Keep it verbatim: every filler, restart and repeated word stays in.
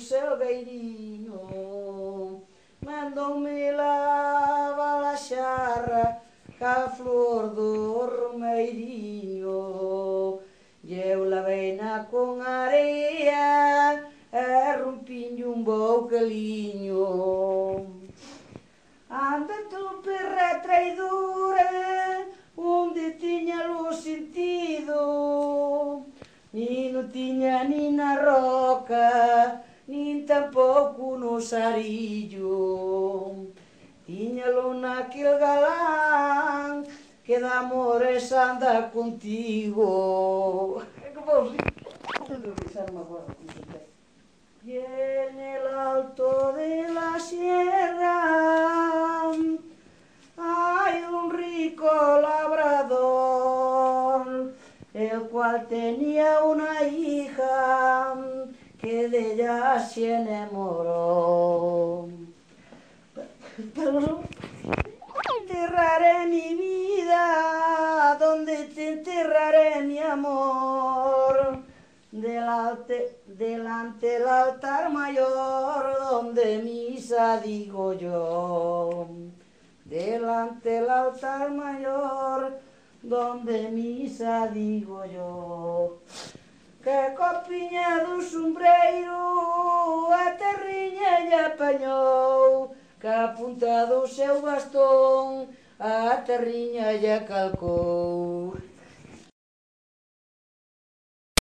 selgueiriño, mandoume lava la xarra ca flor do romeiriño, e eu laveina con area e rompinlle un boucaliño. Anda tu, perra traidora, onde tiña lo sentido, nin non tiña nin na roca, nin tampouco no sarillo. Tiñalo naquel galán que de amores anda contigo. Que vos y en el alto de la sierra hay un rico labrador, el cual tenía una hija que de ella se enamoró. Enterraré mi vida donde te enterraré mi amor, delante, delante del altar mayor donde misa digo yo, delante del altar mayor donde misa digo yo. Que copiña do sombreiro a terriña lle apañou, que a punta do seu bastón a terriña lle calcou.